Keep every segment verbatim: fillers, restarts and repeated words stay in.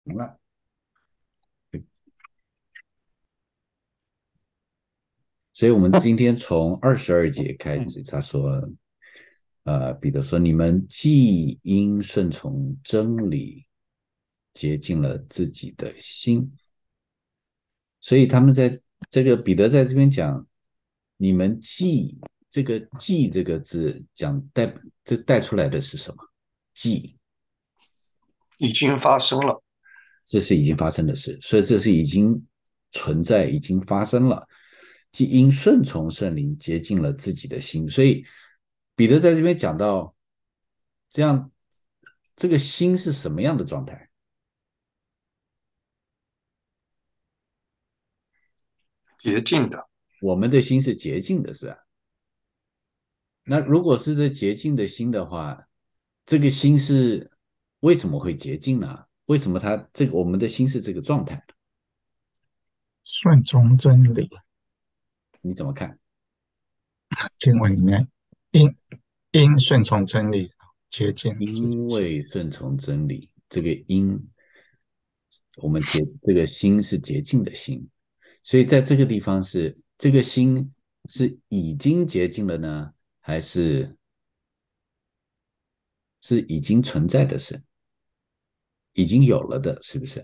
好了，所以我们今天从二十二节开始，他说，呃，彼得说，你们既因顺从真理，洁净了自己的心。所以他们在这个彼得在这边讲，你们既这个"既"这个字讲带这带出来的是什么？既， 已经发生了。 这是已经发生的事，所以这是已经存在、已经发生了。即因顺从圣灵洁净了自己的心，所以彼得在这边讲到，这样这个心是什么样的状态？ 洁净的。 我们的心是洁净的，是吧？那如果是这洁净的心的话，这个心是为什么会洁净呢？为什么它这个我们的心是这个状态？ 顺从真理， 你怎么看？ 经文里面因因顺从真理洁净自己因心。 为顺从真理，这个因，我们洁这个心是洁净的心，所以在这个地方是这个心是已经洁净了呢，还是是已经存在的是已经有了的，是不是？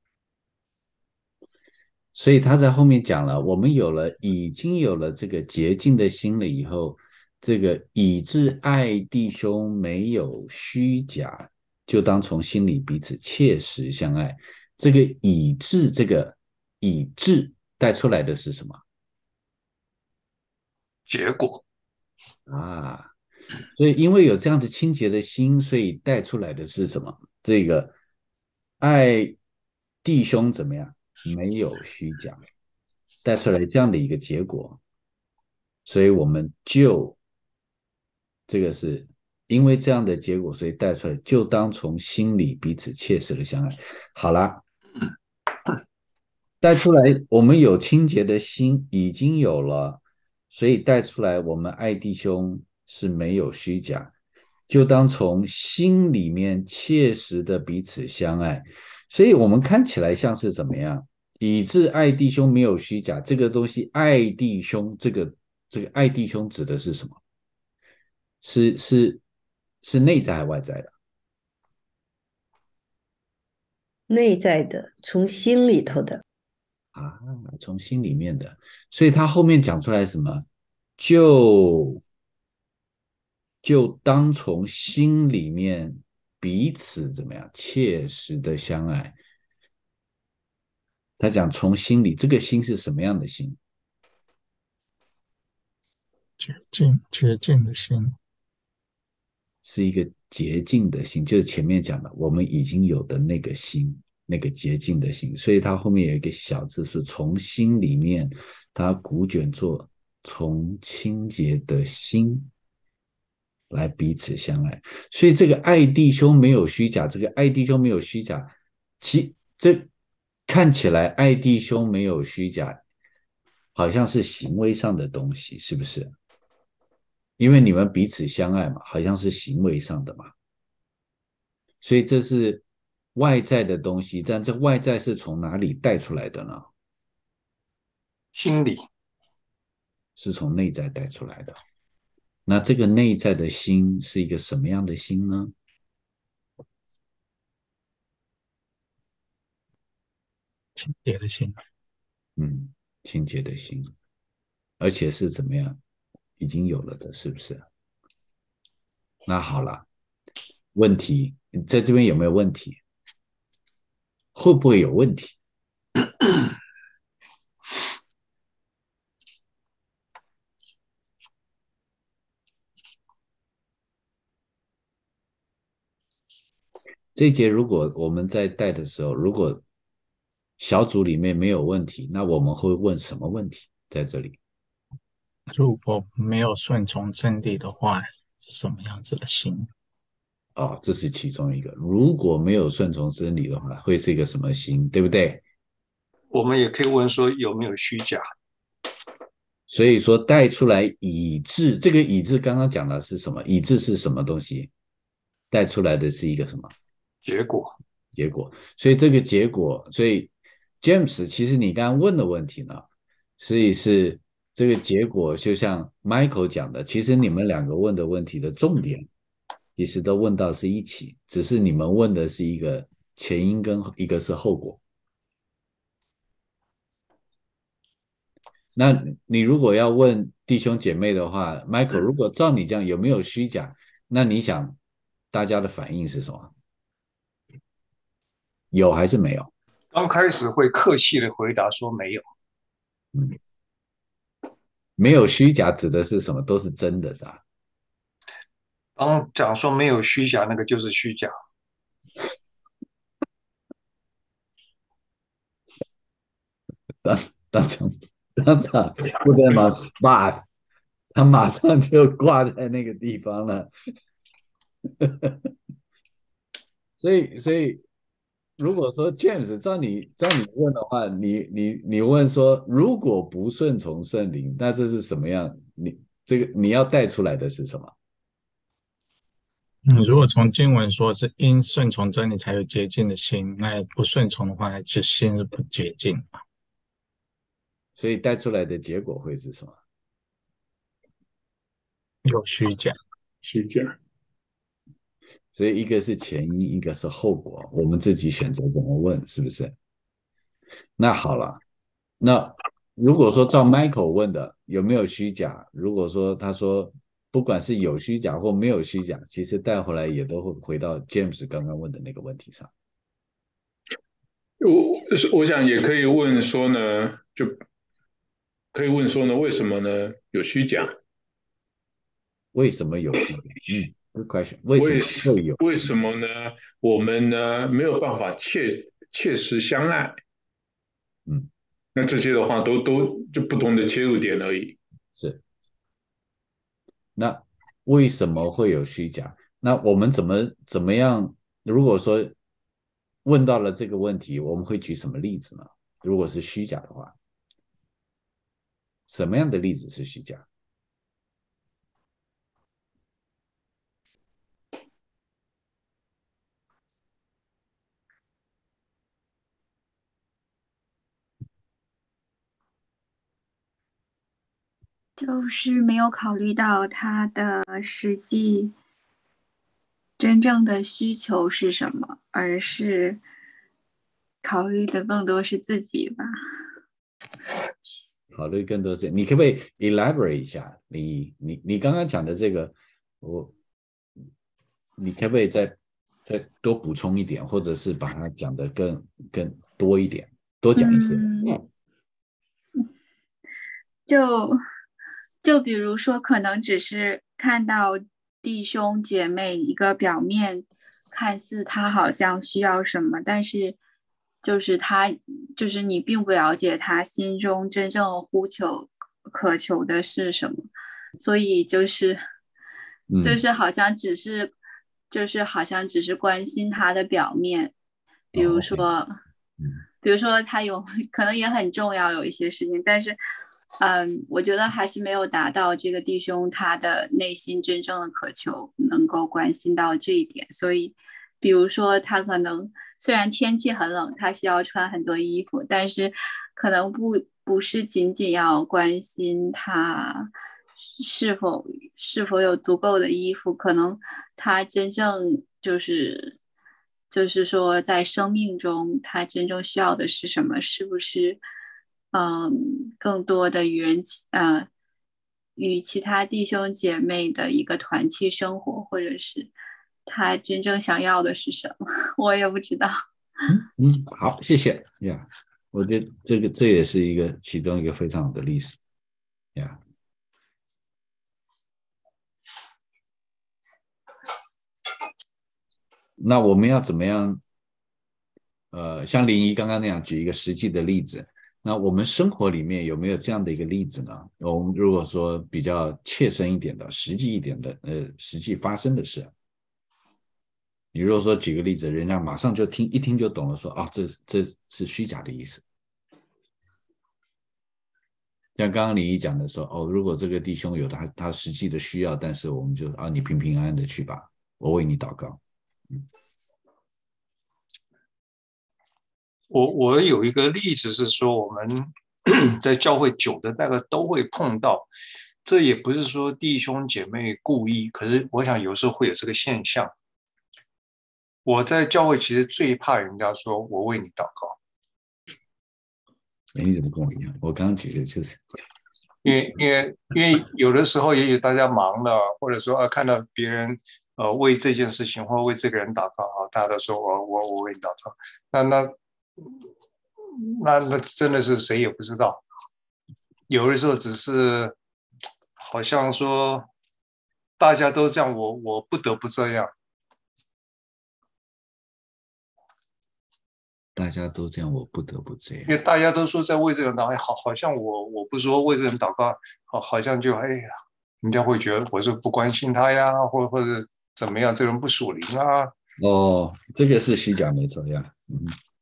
所以他在后面讲了，我们有了已经有了这个洁净的心了以后，这个以致爱弟兄没有虚假，就当从心里彼此切实相爱。这个以致，这个以致带出来的是什么结果。 啊？所以因为有这样子清洁的心，所以带出来的是什么？这个爱弟兄怎么样？没有虚假，带出来这样的一个结果。所以我们就这个是因为这样的结果，所以带出来，就当从心里彼此切实的相爱。好啦，带出来，我们有清洁的心已经有了，所以带出来，我们爱弟兄是没有虚假，就当从心里面切实的彼此相爱。所以我们看起来像是怎么样？以致爱弟兄没有虚假，这个东西，爱弟兄，这个这个爱弟兄指的是什么？是是是内在还是外在的内在的，从心里头的。 啊？从心里面的，所以他后面讲出来什么？就就当从心里面彼此怎么样切实的相爱。他讲从心里，这个心是什么样的心？ 洁净洁净的心。 是一个洁净的心，就是前面讲的我们已经有的那个心，那个洁净的心。所以它后面有一个小字是从心里面，它古卷作从清洁的心来彼此相爱。所以这个爱弟兄没有虚假，这个爱弟兄没有虚假，其这看起来爱弟兄没有虚假，好像是行为上的东西，是不是？因为你们彼此相爱嘛，好像是行为上的嘛。所以这是外在的东西，但这外在是从哪里带出来的呢？ 心理。 是从内在带出来的。那这个内在的心是一个什么样的心呢？ 清洁的心。 嗯，清洁的心，而且是怎么样？已经有了的，是不是？那好了，问题在这边有没有问题？会不会有问题？这一节如果我们在带的时候，如果小组里面没有问题，那我们会问什么问题？在这里， 如果没有顺从真理的话，是什么样子的心？ 哦，这是其中一个。如果没有顺从真理的话，会是一个什么心，对不对？ 我们也可以问说有没有虚假。 所以说带出来以致，这个以致刚刚讲的是什么？以致是什么东西？带出来的是一个什么？ 结果。 结果，所以这个结果，所以 James，其实你刚刚问的问题呢，所以是这个结果，就像 Michael 讲的，其实你们两个问的问题的重点，其实都问到是一起，只是你们问的是一个前因跟一个是后果。那你如果要问弟兄姐妹的话，Michael，如果照你这样有没有虚假，那你想大家的反应是什么？有还是没有？ 刚开始会客气的回答说没有， 嗯，没有虚假指的是什么？都是真的，是吧？ 当讲说没有虚假，那个就是虚假。 当当场当场不得马 spot，他马上就挂在那个地方了。所以所以如果说 James 照你照你问的话，你你你问说如果不顺从圣灵，那这是什么样？你这个你要带出来的是什么？ 嗯，如果从经文说是因顺从真理才有洁净的心，那不顺从的话，就心是不洁净。 所以带出来的结果会是什么？ 有虚假。 虚假。 所以一个是前因，一个是后果，我们自己选择怎么问，是不是？那好了，那如果说照 Michael 问的有没有虚假，如果说他说不管是有虚假或没有虚假，其实带回来也都会回到 James 刚刚问的那个问题上。 我我想也可以问说呢，就可以问说呢，为什么呢有虚假？ 为什么有虚假？嗯，good question。为什为么会有为虚假？ 什么呢？我们呢没有办法切切实相爱？ 嗯， 那这些的话都都就不同的切入点而已。 是。那为什么会有虚假？那我们怎么怎么样？如果说问到了这个问题，我们会举什么例子呢？如果是虚假的话，什么样的例子是虚假？ 就是没有考虑到他的实际真正的需求是什么，而是考虑的更多是自己吧。 考虑更多是，你可不可以 elaborate 一下？你你你刚刚讲的这个，我你可不可以再再多补充一点，或者是把它讲得更更多一点，多讲一些？ 嗯，就就比如说，可能只是看到弟兄姐妹一个表面，看似他好像需要什么，但是就是他就是你并不了解他心中真正呼求渴求的是什么，所以就是就嗯， 是好像只是就是好像只是关心他的表面，比哦如 ，OK， 说。 嗯比如说他有可能也很重要，有一些事情，但是，嗯，我觉得还是没有达到这个弟兄他的内心真正的渴求，能够关心到这一点。所以，比如说他可能虽然天气很冷，他需要穿很多衣服，但是可能不不是仅仅要关心他是否是否有足够的衣服，可能他真正就是。就是说，在生命中，他真正需要的是什么？是不是，嗯，更多的与人，呃，与其他弟兄姐妹的一个团契生活，或者是他真正想要的是什么？我也不知道。 嗯嗯，好，谢谢呀。Yeah, 我觉得这个这也是一个其中一个非常好的例子呀。Yeah. 那我们要怎么样？呃，像林怡刚刚那样举一个实际的例子，那我们生活里面有没有这样的一个例子呢？我们如果说比较切身一点的、实际一点的，呃，实际发生的事，你如果说举个例子，人家马上就听一听就懂了说，说哦，这这是虚假的意思。像刚刚林怡讲的说，哦，如果这个弟兄有他他实际的需要，但是我们就啊，你平平安安的去吧，我为你祷告。嗯我我有一个例子是说，我们在教会久的大概都会碰到，这也不是说弟兄姐妹故意，可是我想有时候会有这个现象。我在教会其实最怕人家说我为你祷告， 哎，你怎么跟我一样？我刚刚举的就是， 因为因为因为有的时候也许大家忙了，或者说呃看到别人呃为这件事情或为这个人祷告啊，大家都说我我我为你祷告，那那那那真的是谁也不知道，有的时候只是好像说大家都这样，我我不得不这样。 大家都这样，我不得不这样。 因为大家都说在为这个人祷告，好，好像我我不说为这个人祷告，好，好像就哎呀，人家会觉得我是不关心他呀，或或者怎么样，这人不属灵啊。 哦，这个是虚假，没错呀。嗯，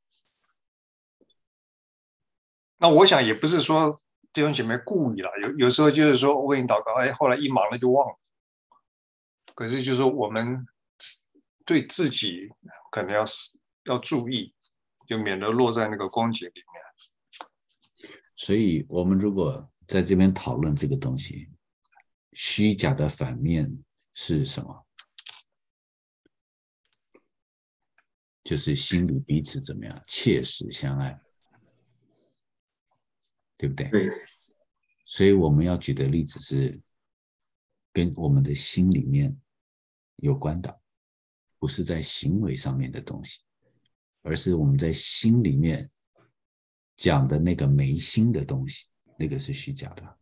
那我想也不是说弟兄姐妹故意了，有有时候就是说我为你祷告，哎，后来一忙了就忘了。可是就是说我们对自己可能要要注意，就免得落在那个光景里面。 所以我们如果在这边讨论这个东西，虚假的反面是什么？就是心里彼此怎么样，切实相爱，对不对？ 对。 所以我们要举的例子是跟我们的心里面有关的，不是在行为上面的东西，而是我们在心里面讲的那个没心的东西，那个是虚假的。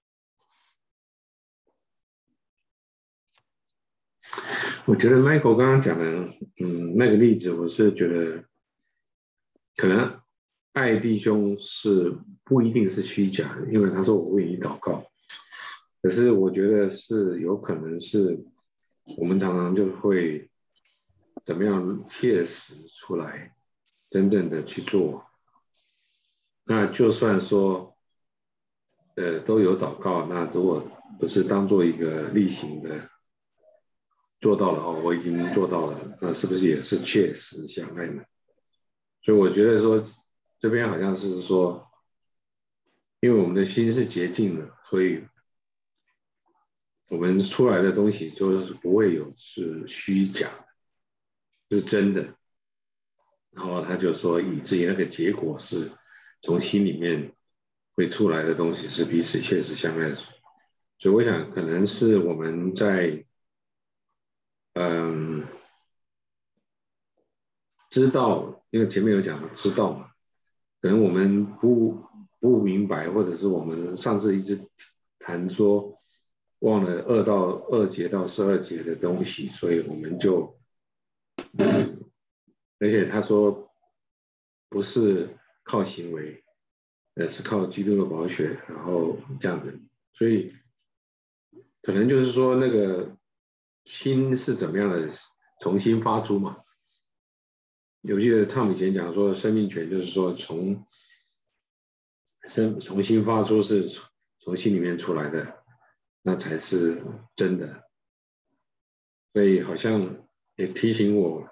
我觉得 Michael 刚刚讲的，嗯，那个例子，我是觉得可能爱弟兄是不一定是虚假的，因为他说我为你祷告，可是我觉得是有可能是我们常常就会怎么样切实出来，真正的去做。那就算说，呃，都有祷告，那如果不是当做一个例行的。做到了哦，我已经做到了，那是不是也是切实相爱呢？所以我觉得说，这边好像是说，因为我们的心是洁净的，所以我们出来的东西就是不会有是虚假的，是真的。然后他就说，以至于那个结果是从心里面会出来的东西是彼此切实相爱。所以我想，可能是我们在。嗯，知道，因为前面有讲知道嘛，可能我们不不明白，或者是我们上次一直谈说忘了二到二节到十二节的东西，所以我们就，嗯，而且他说不是靠行为，而是靠基督的宝血，然后这样的，所以可能就是说那个。心是怎么样的重新发出嘛？我记得他们以前讲说，生命权就是说从生重新发出是从心里面出来的，那才是真的。所以好像也提醒我，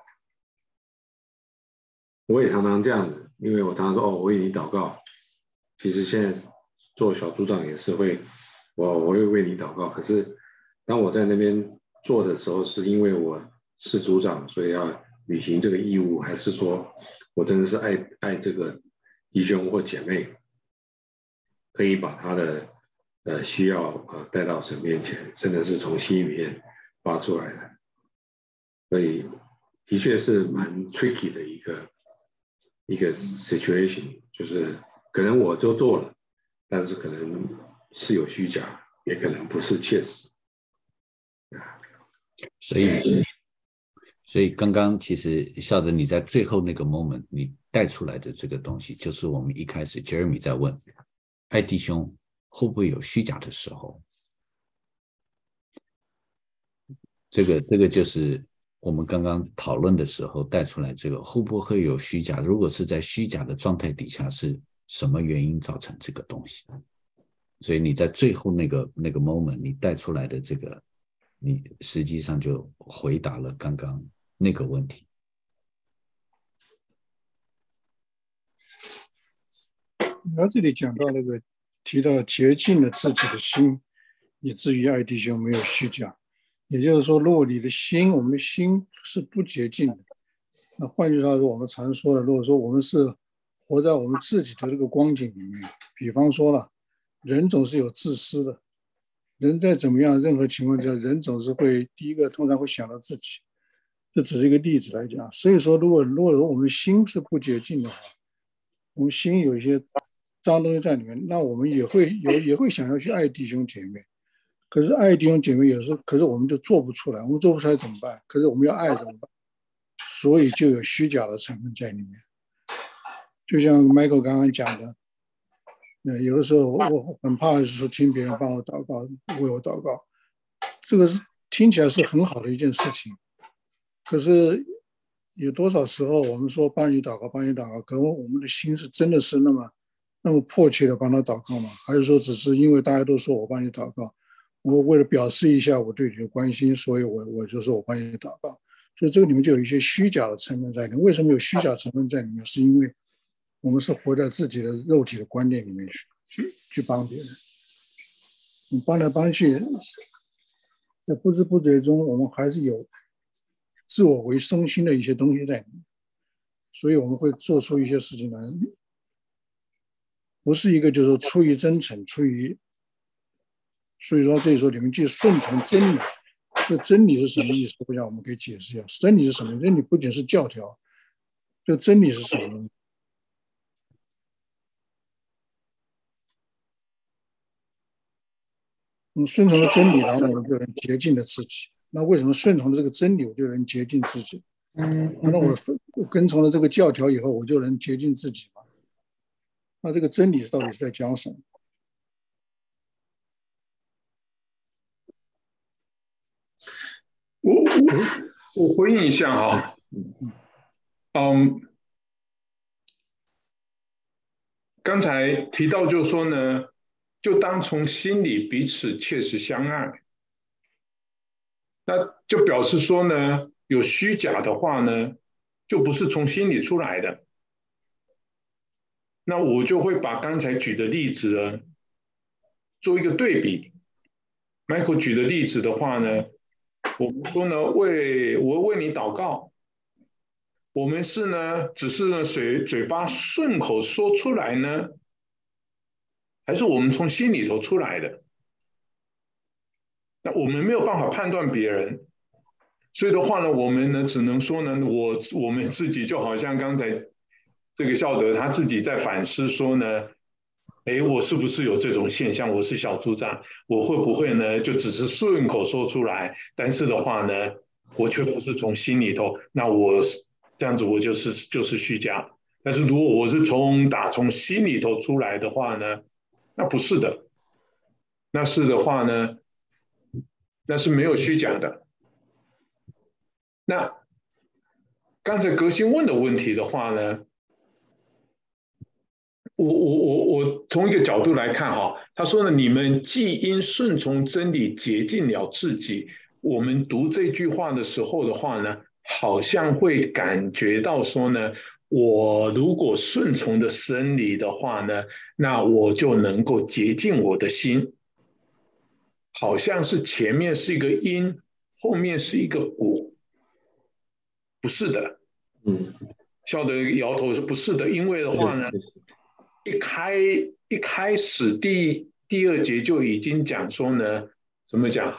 我也常常这样子，因为我常常说哦，我为你祷告。其实现在做小组长也是会，我我会为你祷告。可是当我在那边。做的时候是因为我是组长，所以要履行这个义务，还是说我真的是爱爱这个弟兄或姐妹，可以把他的呃需要呃带到神面前，真的是从心里面发出来的，所以的确是蛮 tricky 的一个一个 situation， 就是可能我就做了，但是可能是有虚假，也可能不是切实。 所以，所以刚刚其实孝德你在最后那个 moment 你带出来的这个东西，就是我们一开始 Jeremy 在问，爱弟兄会不会有虚假的时候？这个这个就是我们刚刚讨论的时候带出来这个会不会有虚假？如果是在虚假的状态底下，是什么原因造成这个东西？所以你在最后那个那个 moment 你带出来的这个。你实际上就回答了刚刚那个问题。 他这里讲到那个提到洁净了自己的心，以至于爱弟兄没有虚假。也就是说，如果你的心，我们的心是不洁净的，那换句话说，我们常说的，如果说我们是活在我们自己的这个光景里面，比方说了，人总是有自私的，人在怎么样任何情况下，人总是会第一个通常会想到自己，这只是一个例子来讲。所以说，如果如果说我们心是不洁净的话，我们心有一些脏东西在里面，那我们也会有也会想要去爱弟兄姐妹。可是爱弟兄姐妹有时候，可是我们就做不出来，我们做不出来怎么办？可是我们要爱怎么办？所以就有虚假的成分在里面。就像 Michael 刚刚讲的，呃，有的时候我很怕是说听别人帮我祷告，为我祷告，这个是听起来是很好的一件事情。可是有多少时候我们说帮你祷告，帮你祷告，可能我们的心是真的是那么那么迫切的帮他祷告吗？还是说只是因为大家都说我帮你祷告？我为了表示一下我对你的关心，所以我我就说我帮你祷告，所以这个里面就有一些虚假的成分在里面。为什么有虚假成分在里面？是因为我们是活在自己的肉体的观念里面去去帮别人，你帮来帮去，在不知不觉中，我们还是有自我为中心的一些东西在里面，所以我们会做出一些事情来，不是一个就是说出于真诚，出于。所以说，这时候你们去顺从真理，这真理是什么意思？我想我们可以解释一下，真理是什么？真理不仅是教条，这真理是什么？我们顺从了真理，然后我们就能洁净了自己。那为什么顺从了这个真理，我就能洁净自己？难道我跟从了这个教条以后，我就能洁净自己吗？那这个真理到底是在讲什么？ 我我我回应一下哈，嗯，刚才提到就是说呢，就当从心里彼此切实相爱，那就表示说呢，有虚假的话呢，就不是从心里出来的。那我就会把刚才举的例子呢，做一个对比。Michael 举的例子的话呢，我们说呢，为我为你祷告，我们是呢，只是呢嘴嘴巴顺口说出来呢，还是我们从心里头出来的？那我们没有办法判断别人，所以的话呢，我们呢只能说呢，我我们自己就好像刚才这个孝德他自己在反思说呢，哎，我是不是有这种现象？我是小猪障，我会不会呢就只是顺口说出来，但是的话呢，我却不是从心里头，那我这样子我就是就是虚假。但是如果我是从打从心里头出来的话呢，那不是的，那是的话呢，那是没有虚假的。那刚才革新问的问题的话呢，我我我我从一个角度来看哈，他说呢，你们既因顺从真理洁净了自己。我们读这句话的时候的话呢，好像会感觉到说呢，我如果顺从的真理的话呢，那我就能够洁净我的心。好像是前面是一个因，后面是一个果，不是的。 嗯， 孝德摇头说不是的，因为的话呢，一开一开始第第二节就已经讲说呢，怎么讲？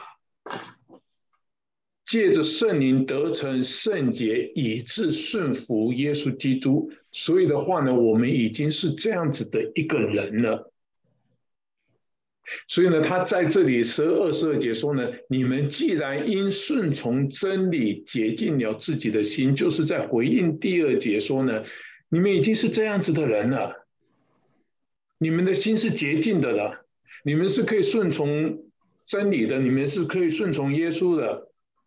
借着圣灵得成圣洁，以致顺服耶稣基督。所以的话呢，我们已经是这样子的一个人了。所以呢，他在这里十二十二节说呢，你们既然因顺从真理洁净了自己的心，就是在回应第二节说呢，你们已经是这样子的人了，你们的心是洁净的了，你们是可以顺从真理的，你们是可以顺从耶稣的。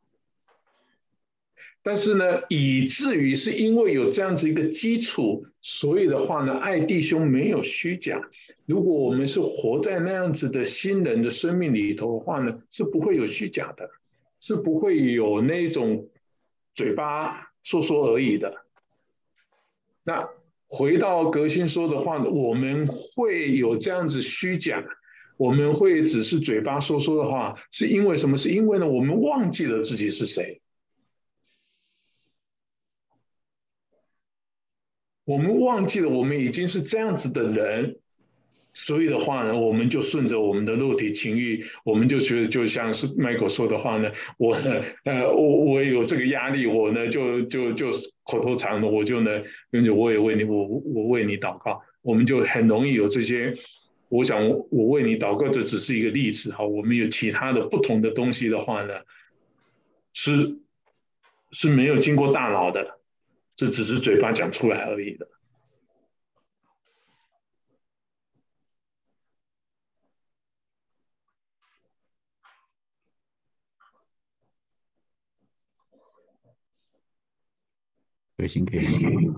但是呢，以至于是因为有这样子一个基础，所以的话呢，爱弟兄没有虚假。如果我们是活在那样子的新人的生命里头的话呢，是不会有虚假的，是不会有那种嘴巴说说而已的。那回到革新说的话，我们会有这样子虚假，我们会只是嘴巴说说的话，是因为什么？是因为呢，我们忘记了自己是谁，我们忘记了我们已经是这样子的人。所以的话呢，我们就顺着我们的肉体情欲，我们就觉得就像是 Michael 说的话呢，我呢，呃，我我有这个压力，我呢就就就口头禅的，我就呢，跟着我也为你，我我为你祷告，我们就很容易有这些。我想我为你祷告，这只是一个例子哈。我们有其他的不同的东西的话呢，是是没有经过大脑的，这只是嘴巴讲出来而已的。 核心可以，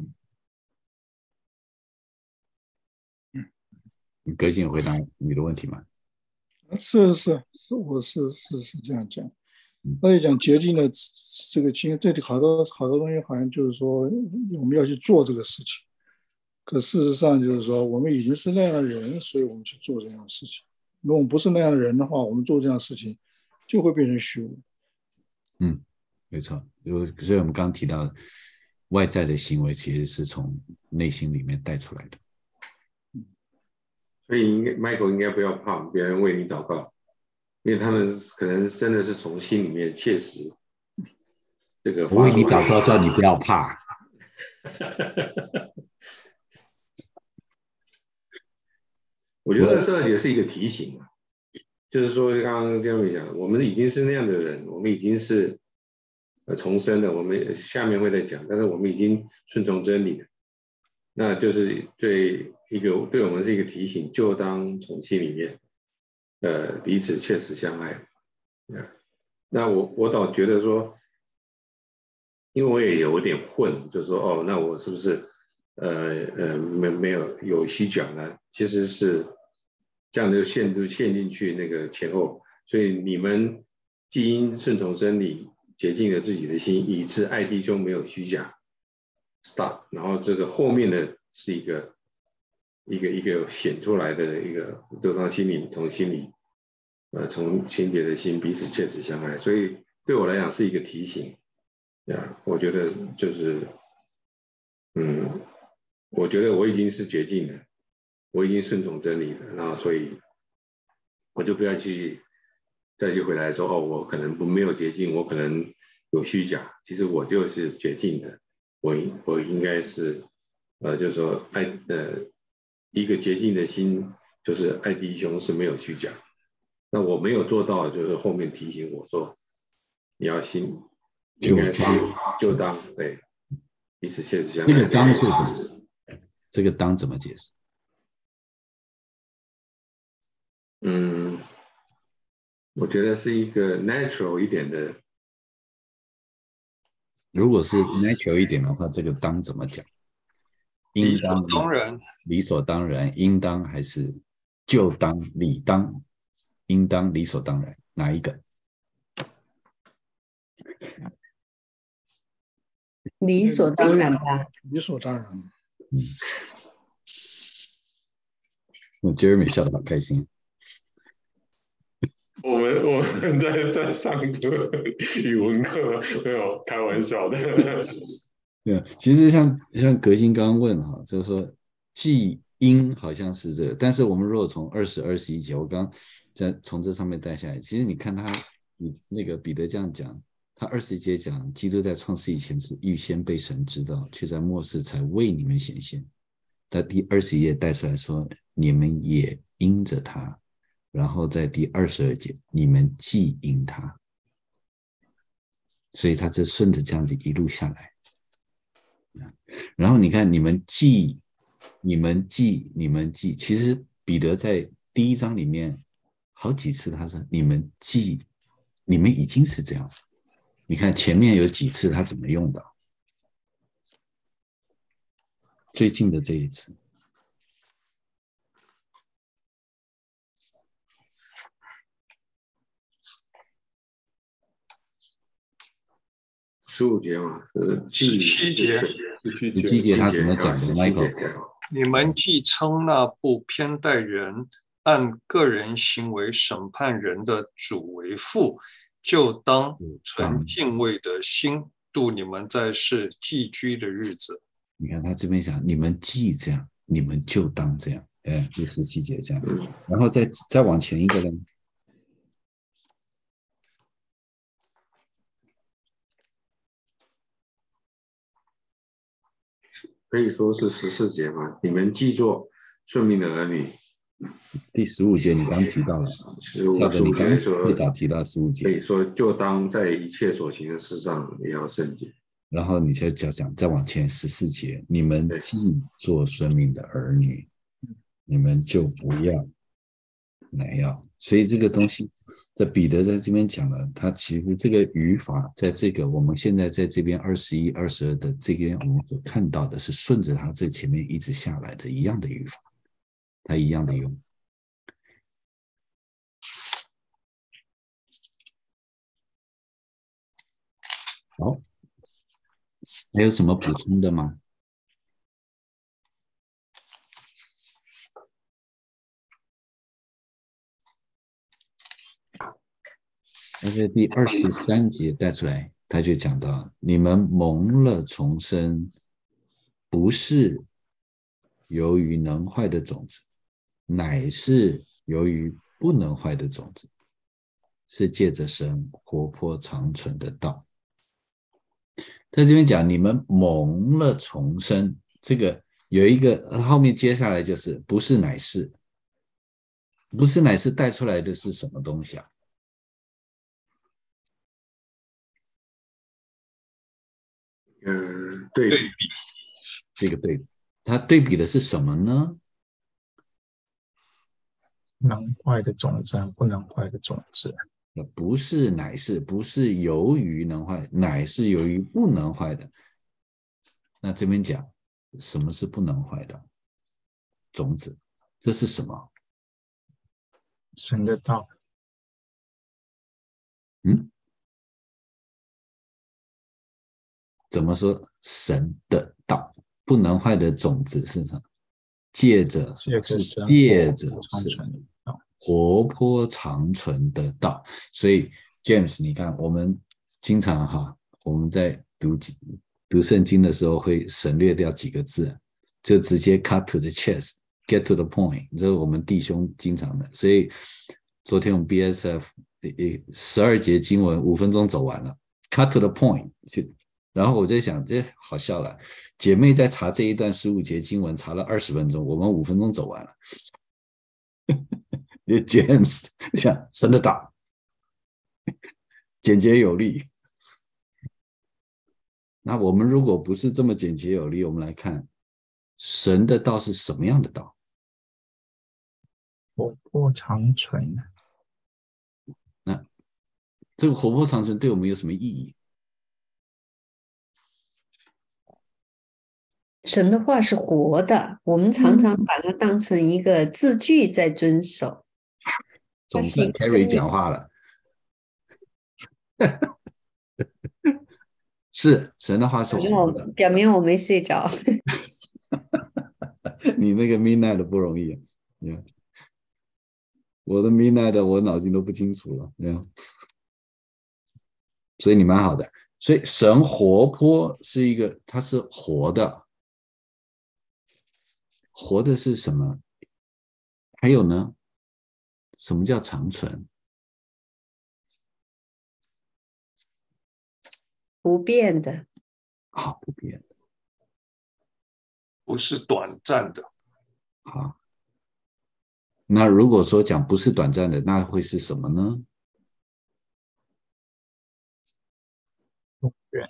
你革新有回答你的问题吗？ 是是是，我是是是这样讲。那你讲洁净的这个经，这里好多好多东西，好像就是说我们要去做这个事情。可事实上就是说，我们已经是那样的人，所以我们去做这样的事情。如果我们不是那样的人的话，我们做这样的事情就会变成虚无。 嗯，没错。所以我们刚刚提到，外在的行为其实是从内心里面带出来的。 所以应该 Michael 应该不要怕别人为你祷告，因为他们可能真的是从心里面切实这个。 我为你祷告，叫你不要怕。 我觉得这也是一个提醒嘛，就是说刚刚这样讲，我们已经是那样的人，我们已经是呃重生的，我们下面会再讲，但是我们已经顺从真理了，那就是对一个对我们是一个提醒，就当从心里面呃彼此切实相爱。那我我倒觉得说，因为我也有点混，就说哦，那我是不是呃呃没没有有虚假呢？其实是这样就陷入陷进去那个前后，所以你们既因顺从真理洁净了自己的心，以致爱弟兄没有虚假 ，stop， 然后这个后面的是一个一个一个显出来的一个都从心里从心里呃从清洁的心彼此切实相爱，所以对我来讲是一个提醒。呀，我觉得就是，嗯，我觉得我已经是洁净了，我已经顺从真理了，然后所以我就不要去再去回来说哦，我可能不没有洁净，我可能有虚假，其实我就是洁净的，我我应该是呃，就是说爱呃一个洁净的心，就是爱弟兄是没有虚假，那我没有做到，就是后面提醒我说你要心。应该是就当对彼此切实相爱。 那个当是什么？这个当怎么解释？ 嗯，我觉得是一个 natural 一点的。 如果是 natural 一点的话，这个当怎么讲？应当、 理所当然、 理所当然、应当还是就当、理当、应当、理所当然，哪一个？ 理所当然吧， 理所当然。 嗯，我 Jeremy 笑得好开心。 我们我们在在上课语文课没有开玩笑的。 对，其实像像革新刚刚问哈，就是说既因好像是这个，但是我们如果从二十二十一节，我刚在从这上面带下来，其实你看他，你那个彼得这样讲。他二十一节讲，基督在创世以前是预先被神知道，却在末世才为你们显现。在第二十一页带出来说，你们也因着他。然后在第二十二节，你们既因他。所以他这顺着这样子一路下来。然后你看，你们既，你们既，你们既，其实彼得在第一章里面好几次他说，你们既，你们已经是这样。你看前面有几次他怎么用的？最近的这一次， 十五节嘛，是十七节， 十七节他怎么讲的 ？Michael， 你们既称那不偏待人、按个人行为审判人的主为父，就当存敬畏的心度你们在世寄居的日子。 你看他这边讲，你们既这样，你们就当这样。哎，第十七节这样，然后再再往前一个呢？ 可以说是十四节嘛，你们既做顺命的儿女。 第十五节你刚提到了， 小的你刚最早提到十五节， 可以说就当在一切所行的事上也要圣洁。 然后你再讲讲，再往前十四节，你们既做顺命的儿女，你们就不要乃要。所以这个东西，这彼得在这边讲了，他其实这个语法，在这个我们现在在这边二十一、二十二的这边，我们所看到的是顺着他这前面一直下来的一样的语法，他一样的用。好，还有什么补充的吗？那在第二十三节带出来，他就讲到，你们蒙了重生，不是由于能坏的种子，乃是由于不能坏的种子，是借着神活泼长存的道。在这边讲，你们蒙了重生，这个有一个后面接下来就是不是乃是，不是乃是带出来的是什么东西啊？ 嗯，对比， 这个对比，它对比的是什么呢？ 能坏的种子，不能坏的种子。 不是乃是，不是由于能坏，乃是由于不能坏的。那这边讲，什么是不能坏的种子？这是什么？ 神的道。 嗯？怎么说神的道不能坏的种子是什么？借着是借着是活泼长存的道。所以 James 你看我们经常哈我们在读读圣经的时候会省略掉几个字，就直接 cut to the chase get to the point， 这是我们弟兄经常的。所以昨天我们 B S F 十二节经文五分钟走完了， cut to the point， 就然后我在想，这好笑了，姐妹在查这一段十五节经文查了二十分钟，我们五分钟走完了。James 想神的道，简洁有力。那我们如果不是这么简洁有力，我们来看神的道是什么样的道？ 活泼长存。 那这个活泼长存对我们有什么意义？ 神的话是活的，我们常常把它当成一个字句在遵守。 总算 Carrie 讲话了。是神的话是活的， 表明我没睡着。 你那个 midnight 不容易、啊 yeah. 我的 midnight 我脑筋都不清楚了、yeah. 所以你蛮好的。所以神活泼是一个，它是活的。活的是什么？还有呢？什么叫长存？ 不变的。 好，不变的。 不是短暂的。 好，那如果说讲不是短暂的，那会是什么呢？ 永远。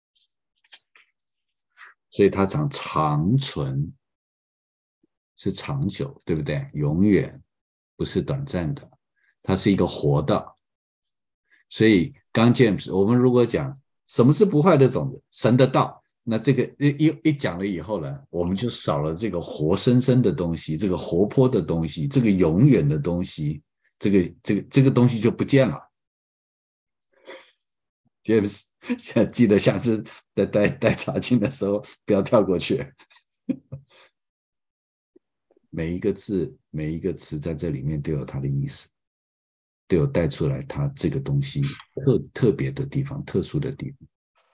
所以它讲长存。是长久，对不对？永远不是短暂的，它是一个活的。所以刚 James 我们如果讲什么是不坏的种子，神的道，那这个一一讲了以后呢，我们就少了这个活生生的东西，这个活泼的东西，这个永远的东西，这个这个这个东西就不见了。James 记得下次在带带查经的时候不要跳过去。每一个字每一个词在这里面都有它的意思，都有带出来它这个东西特特别的地方，特殊的地方。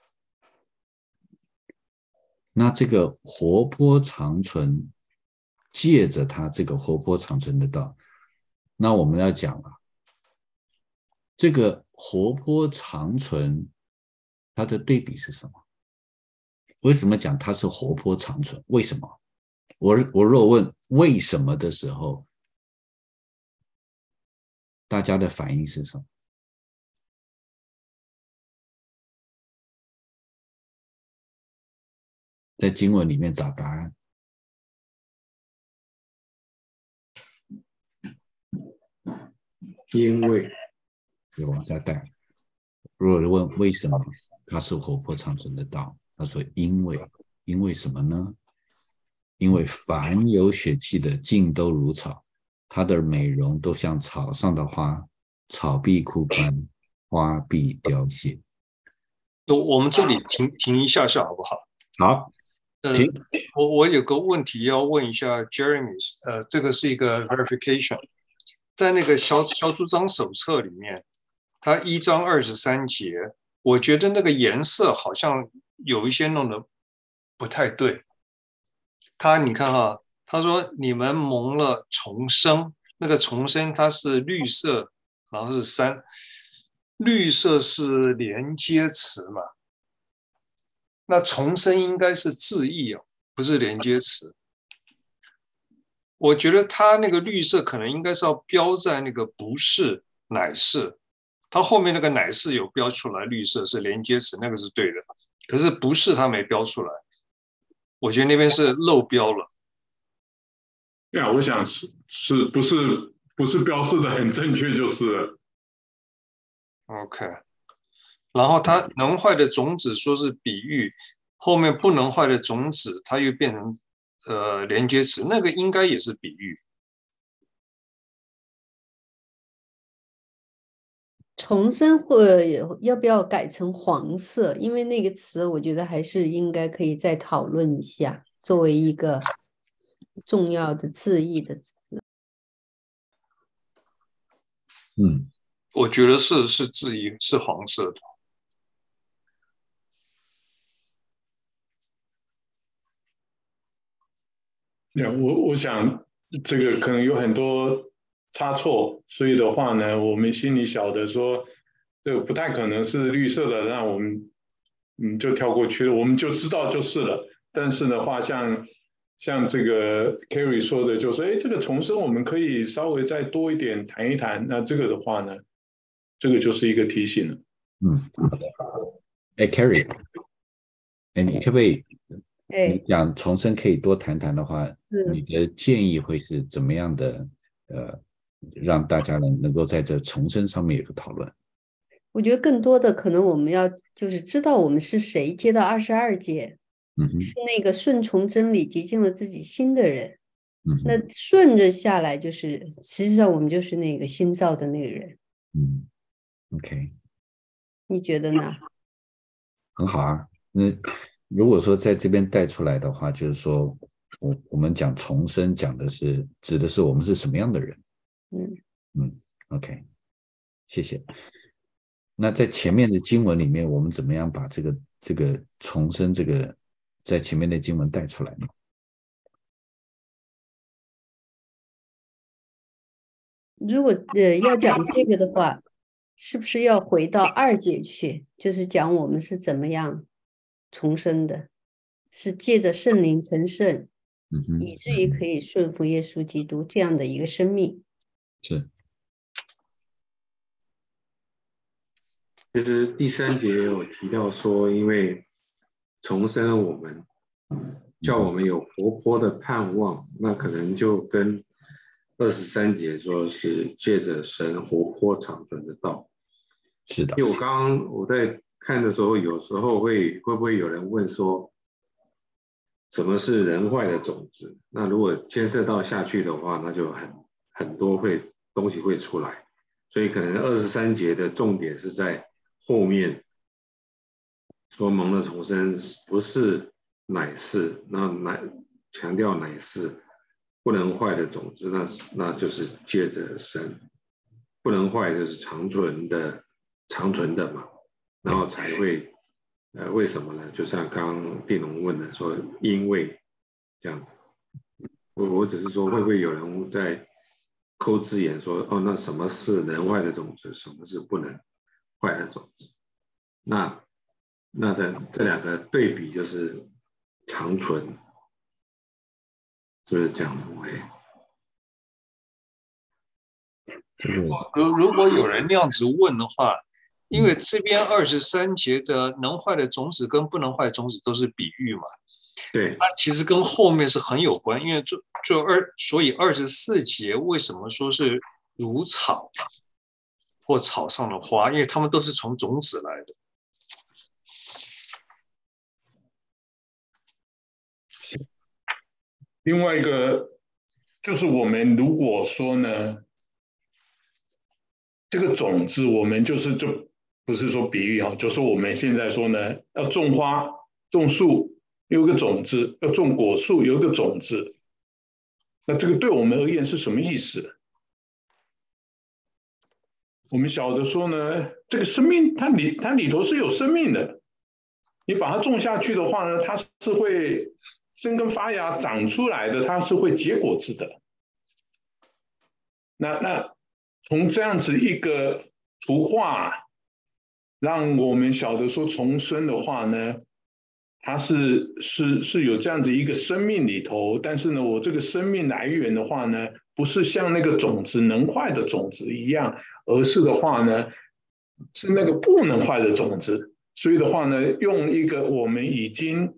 那这个活泼长存，借着它这个活泼长存的道，那我们要讲了，这个活泼长存它的对比是什么？为什么讲它是活泼长存？为什么？我我若问为什么的时候，大家的反应是什么？在经文里面找答案。 因为就往下带。如果问为什么它是活泼长存的道，他说因为，因为什么呢？因为凡有血气的尽都如草，它的美容都像草上的花，草必枯干，花必凋谢。 我们这里停停一下下好不好？ 好， 呃， 停。 我我有个问题要问一下 Jeremy， 呃，这个是一个 verification， 在那个小小组长手册里面，它一章二十三节，我觉得那个颜色好像有一些弄得不太对。他你看哈，他说你们蒙了重生，那个重生它是绿色，然后是三，绿色是连接词嘛，那重生应该是字义哦，不是连接词。我觉得他那个绿色可能应该是要标在那个不是乃是，他后面那个乃是有标出来，绿色是连接词，那个是对的，可是不是他没标出来，我觉得那边是漏标了。 对啊，我想是是不是不是标示的很正确就是了。 OK， 然后它能坏的种子说是比喻，后面不能坏的种子它又变成呃连接词，那个应该也是比喻。 重生或要不要改成黄色？因为那个词，我觉得还是应该可以再讨论一下，作为一个重要的字义的词。 嗯， 我觉得是是字义是黄色的。 那我我想这个可能有很多差错，所以的话呢，我们心里晓得说，这个不太可能是绿色的，那我们嗯就跳过去了，我们就知道就是了。但是的话，像像这个 Kerry 说的，就是哎，这个重生我们可以稍微再多一点谈一谈。那这个的话呢，这个就是一个提醒了。 嗯，好的。哎 ，Kerry， 哎，你可不可以？你讲重生可以多谈谈的话，你的建议会是怎么样的？呃，让大家能能够在这重生上面有个讨论。 我觉得更多的可能我们要就是知道我们是谁。接到二十二节， 嗯哼， 是那个顺从真理洁净了自己心的人。 嗯哼， 那顺着下来就是，实际上我们就是那个新造的那个人。 嗯 ，OK， 你觉得呢？ 很好啊。那如果说在这边带出来的话，就是说我我们讲重生，讲的是指的是我们是什么样的人。 嗯嗯 ，OK， 谢谢。那在前面的经文里面，我们怎么样把这个这个重生这个在前面的经文带出来呢？ 如果呃要讲这个的话，是不是要回到二节去？就是讲我们是怎么样重生的，是借着圣灵成圣， 嗯哼， 以至于可以顺服耶稣基督这样的一个生命。 是。 其实第三节有提到说，因为重生了我们，叫我们有活泼的盼望，那可能就跟二十三节说是借着神活泼长存的道。 是的。 因为我刚刚我在看的时候，有时候会会不会有人问说，什么是人坏的种子？那如果牵涉到下去的话，那就很很多会东西会出来，所以可能二十三节的重点是在后面说蒙的重生不是乃是，那乃强调乃是不能坏的种子，那那就是借着神，不能坏就是长存的长存的嘛，然后才会呃为什么呢？就像刚刚地龙问的说，因为这样子，我我只是说会不会有人在抠字眼说，哦，那什么是能坏的种子，什么是不能坏的种子？那那的这两个对比就是长存，是不是这样的？我也这个如如果有人那样子问的话，因为这边二十三节的能坏的种子跟不能坏的种子都是比喻嘛， 对， 它其实跟后面是很有关，因为就就二，所以二十四节为什么说是如草或草上的花？因为它们都是从种子来的。 另外一个就是我们如果说呢，这个种子我们就是就不是说比喻啊，就是我们现在说呢，要种花、种树有一个种子，要种果树有一个种子，那这个对我们而言是什么意思？我们晓得说呢，这个生命它里它里头是有生命的，你把它种下去的话呢，它是会生根发芽长出来的，它是会结果子的。那那从这样子一个图画，让我们晓得说重生的话呢，它是是是有这样子一个生命里头，但是呢，我这个生命来源的话呢，不是像那个种子能坏的种子一样，而是的话呢，是那个不能坏的种子。所以的话呢，用一个我们已经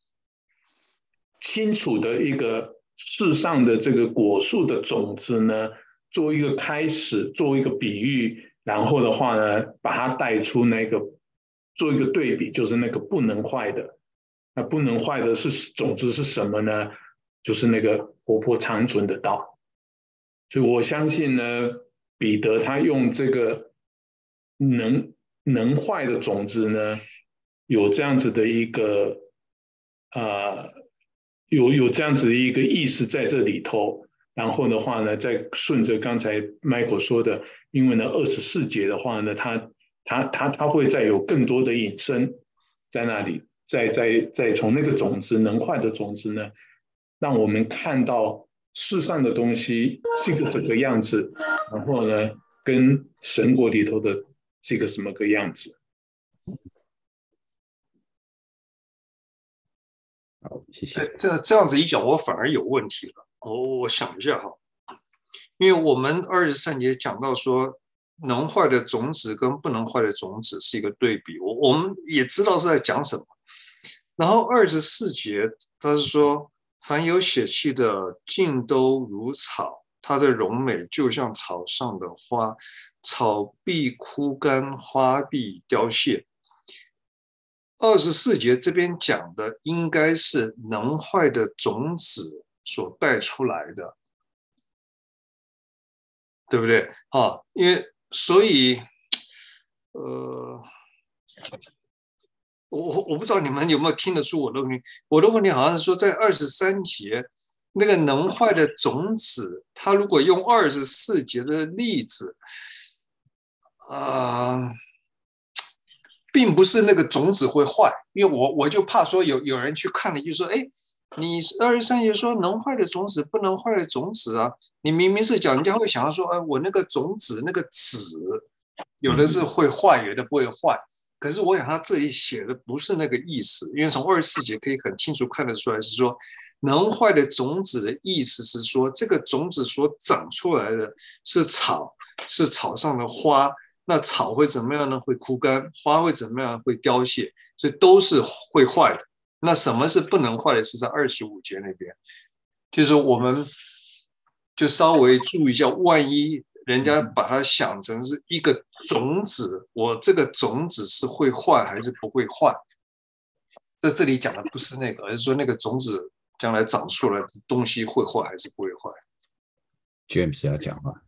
清楚的一个世上的这个果树的种子呢，做一个开始，做一个比喻，然后的话呢，把它带出那个，做一个对比，就是那个不能坏的。那不能坏的是种子是什么呢？就是那个活泼长存的道。所以我相信呢，彼得他用这个能能坏的种子呢，有这样子的一个呃，有有这样子的一个意思在这里头。然后的话呢，再顺着刚才 Michael 说的，因为呢二十四节的话呢，他他他他会再有更多的引申在那里，再再再从那个种子能坏的种子呢，让我们看到世上的东西是个什么样子，然后呢，跟神国里头的是个什么个样子。 好，谢谢。 这这样子一讲，我反而有问题了。我我想一下哈，因为我们二十三节讲到说，能坏的种子跟不能坏的种子是一个对比，我我们也知道是在讲什么。然后二十四节他是说，凡有血气的，尽都如草，它的荣美就像草上的花，草必枯干，花必凋谢。二十四节这边讲的应该是能坏的种子所带出来的，对不对？啊，因为所以，呃，我我不知道你们有没有听得出我的问题。我的问题好像是说，在二十三节那个能坏的种子，它如果用二十四节的例子，啊、呃。并不是那个种子会坏，因为我我就怕说有有人去看了就说，哎，你二十三节说能坏的种子不能坏的种子啊，你明明是讲，人家会想到说，哎，我那个种子那个籽，有的是会坏，有的不会坏。可是我想他这里写的不是那个意思，因为从二十四节可以很清楚看得出来，是说能坏的种子的意思是说，这个种子所长出来的是草，是草上的花。那草会怎么样呢？会枯干，花会怎么样？会凋谢，所以都是会坏的。那什么是不能坏的？是在二十五节那边，就是我们就稍微注意一下，万一人家把它想成是一个种子，我这个种子是会坏还是不会坏？在这里讲的不是那个，而是说那个种子将来长出来的东西会坏还是不会坏。 James 要讲话。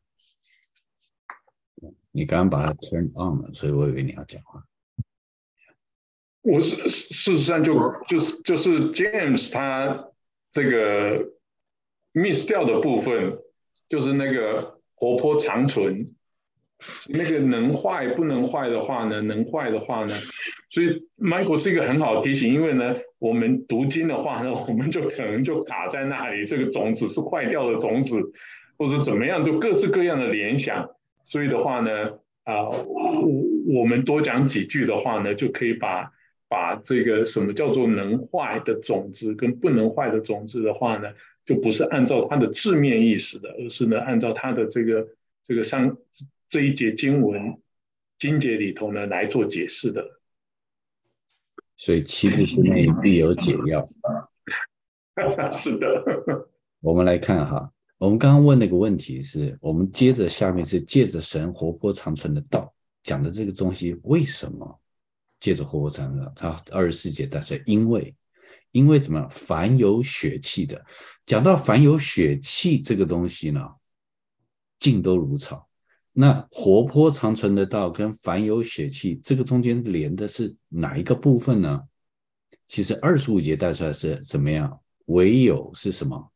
你刚刚把它 turn on 了，所以我以为你要讲话。 我是事实上就就是就是 James 他这个 miss 掉的部分，就是那个活泼长存，那个能坏不能坏的话呢，能坏的话呢，所以 Michael 是一个很好的提醒，因为呢，我们读经的话呢，我们就可能就卡在那里，这个种子是坏掉的种子，或者怎么样，就各式各样的联想，所以的话呢，啊、呃，我我们多讲几句的话呢，就可以把。把这个什么叫做能坏的种子跟不能坏的种子的话呢，就不是按照它的字面意思的，而是呢按照它的这个这个上这一节经文经节里头呢来做解释的。 所以七步之内必有解药。 是的。 我们来看哈，我们刚刚问那个问题是，我们接着下面是借着神活泼长存的道讲的这个东西，为什么？借着活泼长存，他二十四节带出来，因为因为怎么样？凡有血气的，讲到凡有血气这个东西呢，尽都如草。那活泼长存的道跟凡有血气，这个中间连的是哪一个部分呢？其实二十五节带出来是怎么样？唯有是什么？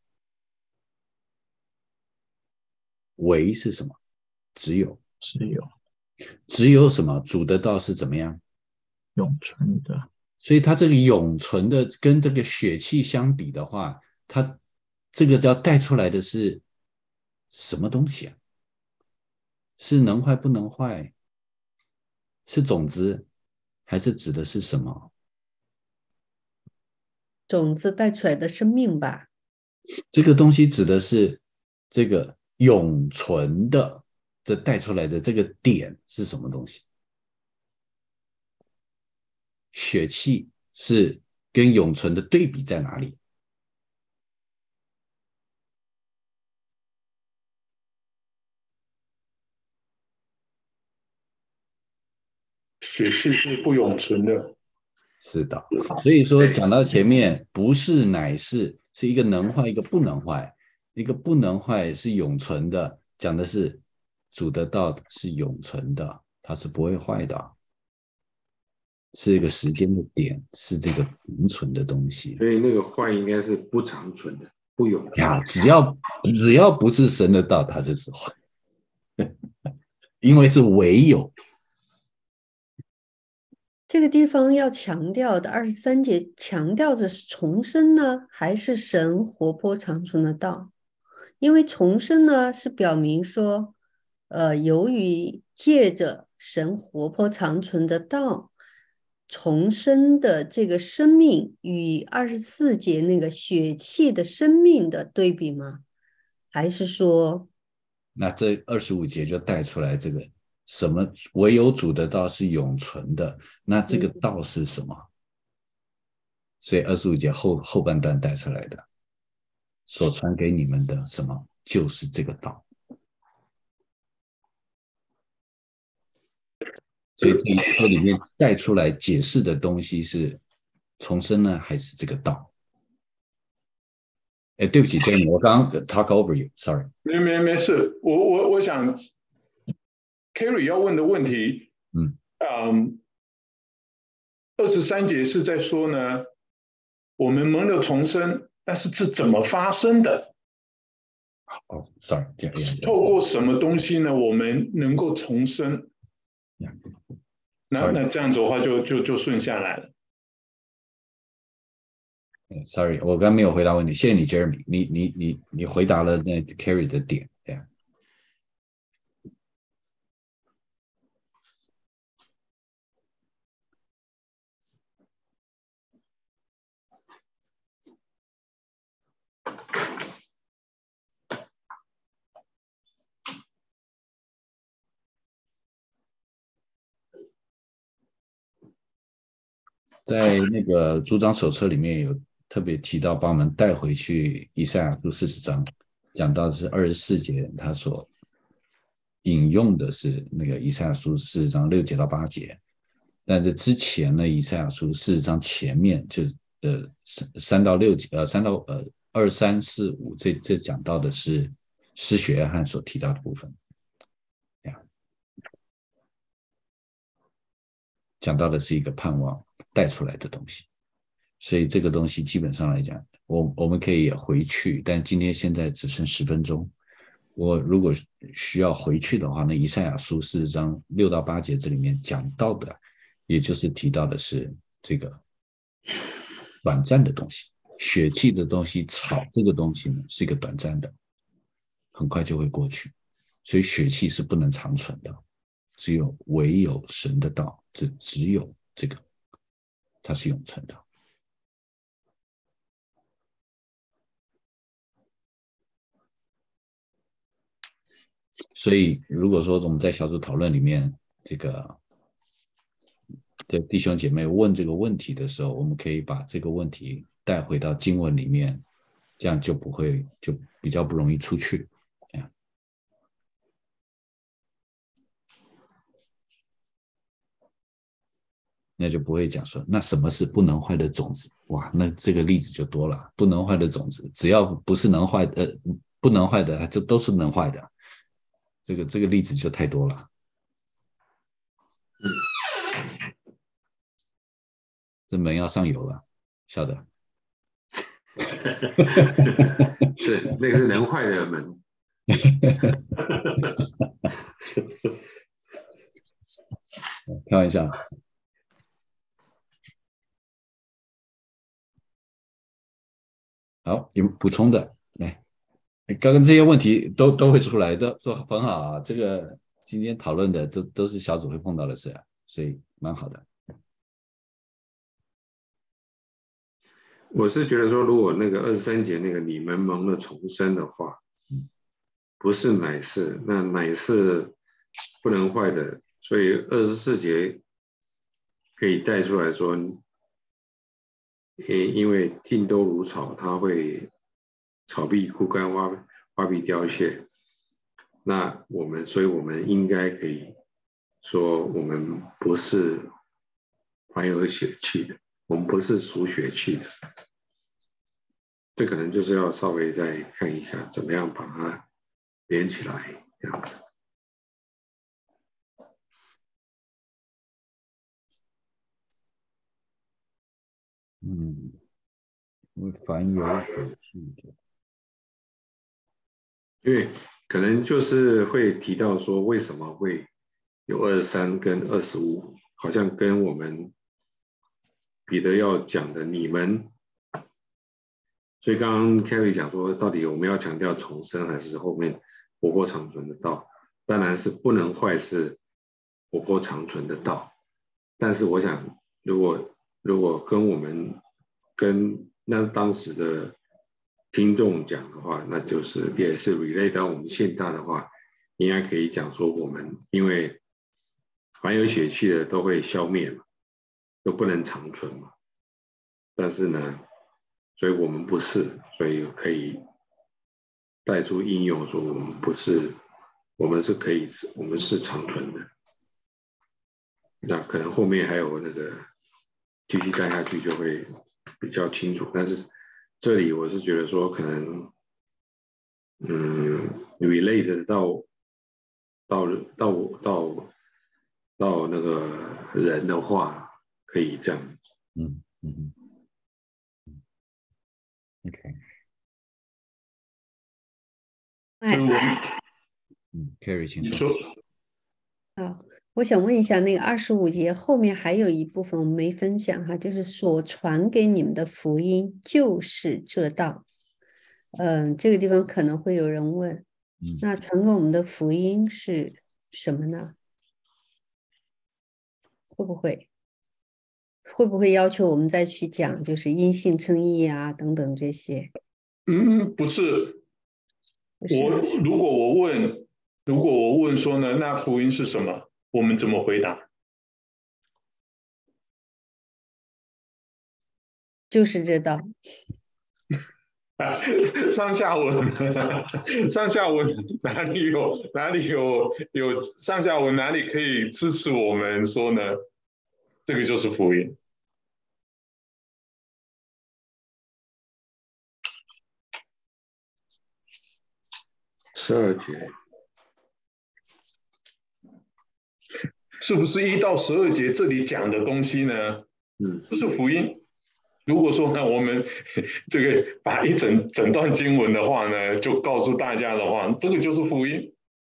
唯是什么？只有， 只有， 只有什么？主的道是怎么样？ 永存的， 所以它这个永存的跟这个血气相比的话，它这个要带出来的是什么东西啊？是能坏不能坏？是种子，还是指的是什么？ 种子带出来的生命吧。 这个东西指的是这个永存的，这带出来的这个点是什么东西？血气是跟永存的对比在哪里？ 血气是不永存的。 是的，所以说讲到前面，不是乃是是一个能坏，一个不能坏，一个不能坏是永存的，讲的是主的道是永存的，它是不会坏的，是一个时间的点，是这个永存的东西。 所以那个坏应该是不长存的，不永存呀，只要只要不是神的道，它就是坏，因为是唯有。 这个地方要强调的二十三节强调的是重生呢，还是神活泼长存的道？因为重生呢是表明说，呃，由于借着神活泼长存的道，重生的这个生命与二十四节那个血气的生命的对比吗？还是说， 那这二十五节就带出来这个。什么唯有主的道是永存的，那这个道是什么？嗯、所以二十五节后后半段带出来的，所传给你们的什么就是这个道。所以这一课里面带出来解释的东西是重生呢，还是这个道？哎，对不起 ，Jamie， 我刚刚 talk over you，sorry。 没没没事，我我我想。Kerry 要问的问题， 嗯嗯，二十三节是在说呢，我们蒙了重生，但是这怎么发生的？ 哦 ，sorry， 透过什么东西呢？我们能够重生？那那这样子的话就，就就就顺下来了。 Sorry， 我刚没有回答问题，谢谢你 ，Jeremy， 你你你你回答了那 Kerry 的点，对呀。在那个组长手册里面有特别提到，把我们带回去以赛亚书四十章，讲到的是二十四节，他所引用的是那个以赛亚书四十章六节到八节，但是之前呢，以赛亚书四十章前面就呃三到六节，呃三到呃二三四五这这讲到的是施洗约翰所提到的部分，讲到的是一个盼望。 带出来的东西。所以这个东西基本上来讲，我我们可以也回去，但今天现在只剩十分钟。我如果需要回去的话，那以赛亚书四十章六到八节这里面讲到的，也就是提到的是这个短暂的东西，血气的东西，草这个东西呢是一个短暂的，很快就会过去，所以血气是不能长存的，只有唯有神的道，这只有这个，它是永存的。所以如果说我们在小组讨论里面，这个的弟兄姐妹问这个问题的时候，我们可以把这个问题带回到经文里面，这样就不会就比较不容易出去。那就不会讲说，那什么是不能坏的种子？哇，那这个例子就多了。不能坏的种子，只要不是能坏的，呃，不能坏的，这都是能坏的。这个这个例子就太多了。这门要上油了，晓得？ 是那个是能坏的门。 开玩笑。好，有补充的来，刚刚这些问题都都会出来，都都很好啊。这个今天讨论的都都是小组会碰到的事啊，所以蛮好的。 我是觉得说，如果那个二十三节那个你们蒙了重生的话，不是乃是，那乃是不能坏的，所以二十四节可以带出来说。因为茎都如草，它会草必枯干，花花必凋谢。那我们，所以我们应该可以说，我们不是怀有血气的，我们不是属血气的。这可能就是要稍微再看一下，怎么样把它连起来，这样子。 嗯，因为凡有血气的， 因为可能就是会提到说，为什么会有二十三跟二十五，好像跟我们彼得要讲的你们，所以刚刚 Kerry 讲说，到底我们要强调重生还是后面活泼长存的道？当然是不能坏，是活泼长存的道。但是我想，如果如果跟我们跟那当时的听众讲的话，那就是也是 relate 到我们现在的话，应该可以讲说，我们因为凡有血气的都会消灭嘛，都不能长存嘛。但是呢，所以我们不是，所以可以带出应用说，我们不是，我们是可以，我们是长存的。那可能后面还有那个继续带下去就会比较清楚，但是这里我是觉得说可能嗯 relate 到到到到到那个人的话可以这样。 嗯嗯嗯 OK。 哎， 嗯 Kerry 请说。 好，我想问一下，那个二十五节后面还有一部分我们没分享哈，就是所传给你们的福音就是这道。嗯，这个地方可能会有人问，那传给我们的福音是什么呢？会不会会不会要求我们再去讲，就是因信称义啊等等这些？ 嗯，不是。我如果我问，如果我问说呢，那福音是什么？我们怎么回答？ 就是这道。 上下文，上下文哪里有哪里有有上下文哪里可以支持我们说呢？这个就是福音。 十二节是不是一到十二节这里讲的东西呢？ 嗯， 这是福音。如果说呢，我们这个把一整整段经文的话呢，就告诉大家的话，这个就是福音。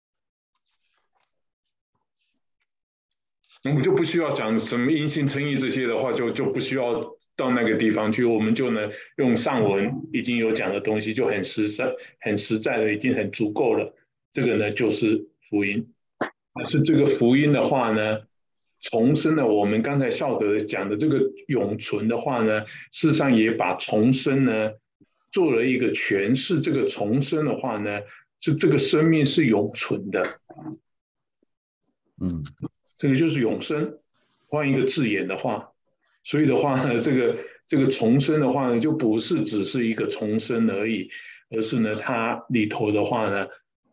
我们就不需要想什么因信称义这些的话，就就不需要到那个地方去，我们就呢用上文已经有讲的东西，就很实在、很实在的，已经很足够了。这个呢就是福音。但是这个福音的话呢，重生了我们刚才孝德讲的这个永存的话呢，事实上也把重生呢做了一个诠释。这个重生的话呢，是这个生命是永存的。 嗯。 这个就是永生，换一个字眼的话，所以的话呢，这个这个重生的话呢，就不是只是一个重生而已，而是呢，它里头的话呢，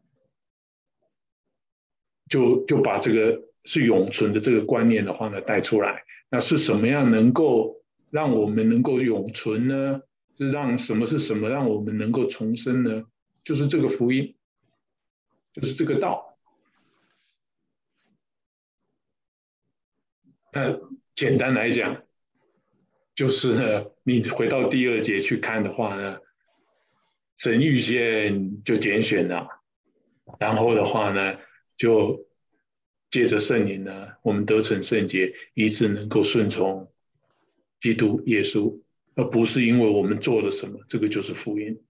就就把这个是永存的这个观念的话呢带出来。那是什么样能够让我们能够永存呢？是让什么是什么让我们能够重生呢？就是这个福音，就是这个道。那简单来讲，就是呢，你回到第二节去看的话呢，神预先就拣选了，然后的话呢，就借着圣灵呢，我们得成圣洁，以致能够顺从基督耶稣，而不是因为我们做了什么，这个就是福音。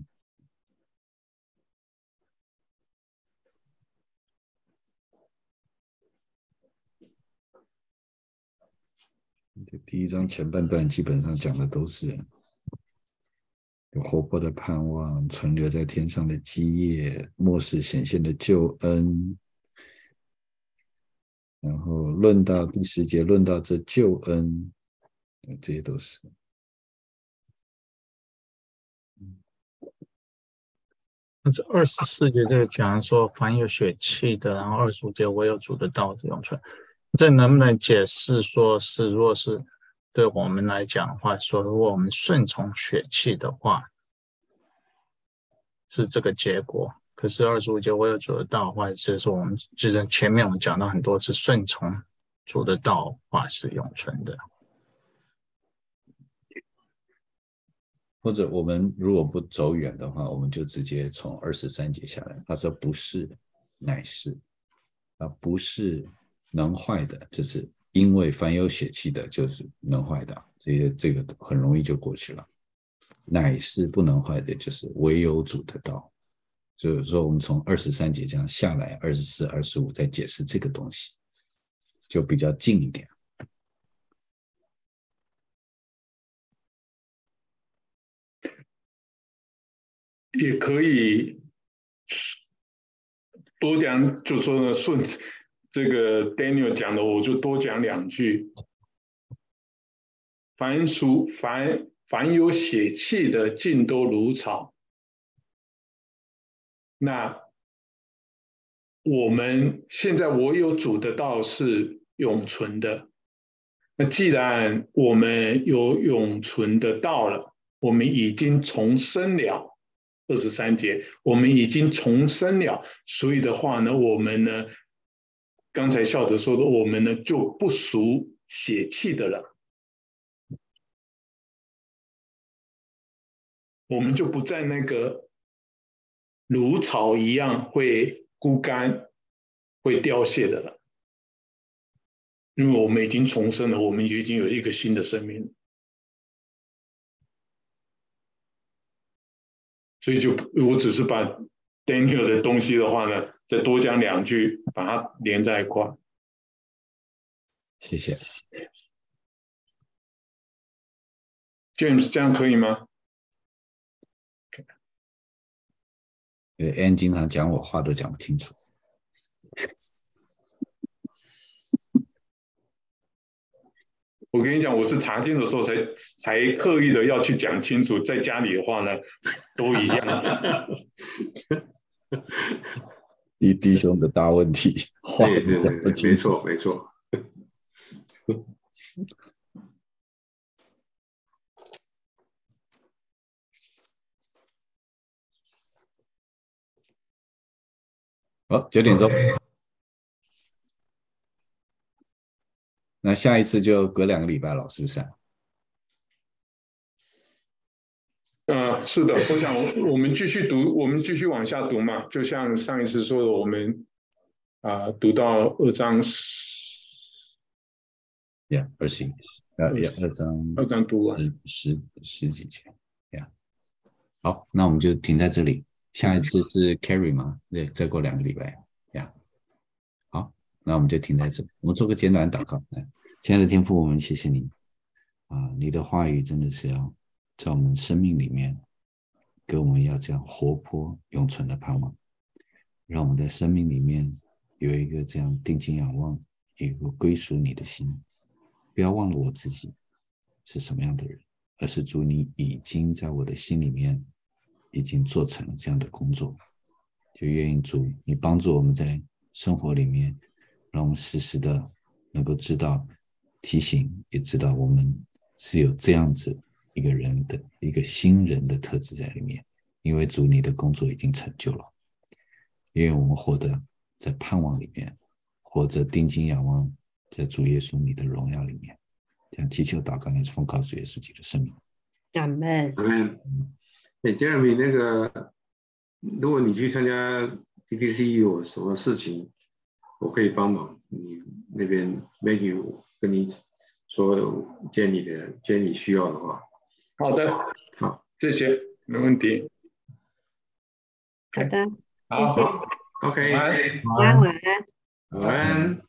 第一章前半段基本上讲的都是有活泼的盼望，存留在天上的基业，末世显现的救恩。然后论到第十节，论到这救恩，这些都是。 那这二十四节这个讲说，凡有血气的，然后二十五节唯有主的道是永存。这能不能解释说是，若是对我们来讲的话，说如果我们顺从血气的话，是这个结果。可是二十五节唯有主的道的话，就是说我们就是前面我们讲到很多次，顺从主的道的话是永存的。 或者我们如果不走远的话，我们就直接从二十三节下来。他说不是，乃是啊，不是能坏的，就是因为凡有血气的，就是能坏的，这些这个很容易就过去了。乃是不能坏的，就是唯有主的道。就是说，我们从二十三节这样下来，二十四、二十五再解释这个东西，就比较近一点。 也可以多讲，就说呢，顺这个 Daniel 讲的，我就多讲两句。凡属凡凡有血气的，尽都如草。那我们现在我有主的道是永存的。那既然我们有永存的道了，我们已经重生了。二十三节，我们已经重生了，所以的话呢，我们呢，刚才孝德说的，我们呢就不属血气的了，我们就不在那个如草一样会枯干、会凋谢的了，因为我们已经重生了，我们已经有一个新的生命。所以就我只是把 Daniel 的东西的话呢，再多讲两句，把它连在一块。 谢谢 James， 这样可以吗？ 呃 Ann 经常讲我话都讲不清楚。 我跟你讲，我是查经的时候才才刻意的要去讲清楚，在家里的话呢，都一样。 弟弟兄的大问题，话对对讲不对，没清楚。 错没错。 好，九点钟。 那下一次就隔两个礼拜了，是不是啊？ 呃，是的，我想我们继续读，我们继续往下读嘛，就像上一次说的，我们啊、呃、读到二章， 呀，二十一，呃，二章， 二章读完， 十十十几节，呀，好，那我们就停在这里。下一次是 Carry 吗？对，再过两个礼拜，呀，好，那我们就停在这里。我们做个简短祷告。亲爱的天父，我们谢谢你啊，你的话语真的是要在我们生命里面，给我们要这样活泼永存的盼望，让我们在生命里面有一个这样定睛仰望，一个归属你的心。不要忘了我自己是什么样的人，而是主你已经在我的心里面已经做成了这样的工作，就愿意主你帮助我们在生活里面，让我们时时的能够知道提醒，也知道我们是有这样子一个人的一个新人的特质在里面，因为主你的工作已经成就了，因为我们活得在盼望里面，活着定睛仰望在主耶稣你的荣耀里面，这样祈求祷告，乃是奉靠主耶稣基督的圣名。 阿门。 阿门。哎 ，Jeremy， 那个，如果你去参加 D T C 有什么事情，我可以帮忙。你那边 Maggie 跟你说，接你的，接你需要的话。 好的， 好， 谢谢，没问题。 好的， 好再见。 OK， 晚安晚安，晚安。 晚安。